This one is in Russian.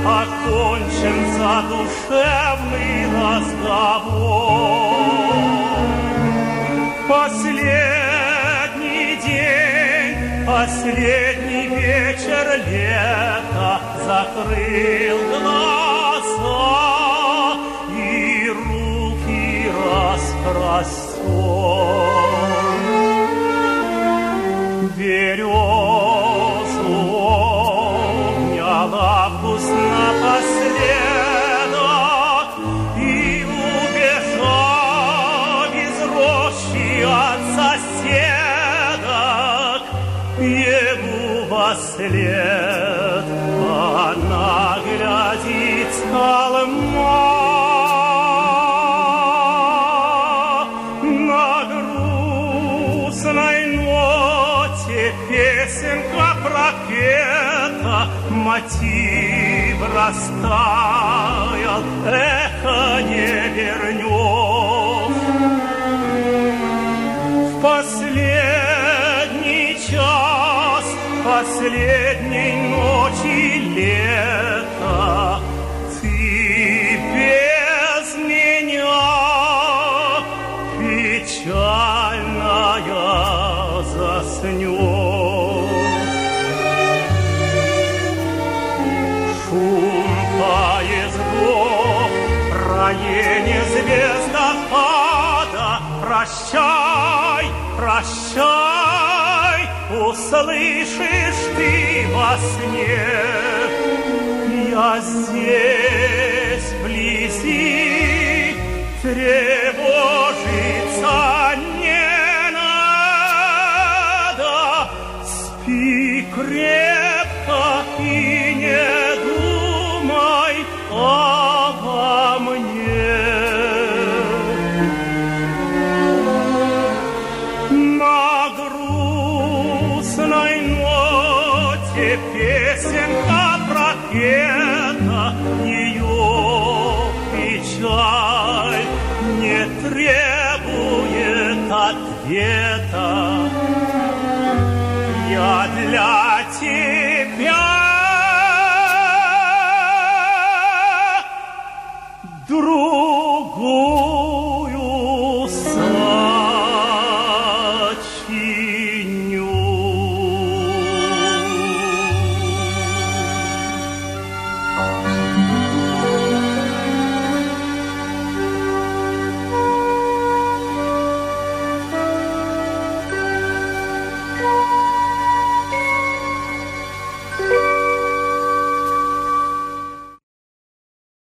окончен задушевный разговор. Последний день, последний вечер лета закрыл глаза и руки распростер. Березу обнял август напоследок и убежал из рощи от соседок. Ему вослед она глядит с холма. На грустной ноте песенка пропета, мотив растаял, эхо не вернешь. В последний час последней ночи лета ты без меня печальная заснешь. Шум поездов, роение звездопада, прощай, прощай, услышишь ты во сне. Я здесь вблизи, тревожиться не надо. Спи крепко и не думай обо мне. На грустной ноте песенка пропета, ее печаль не требует ответа.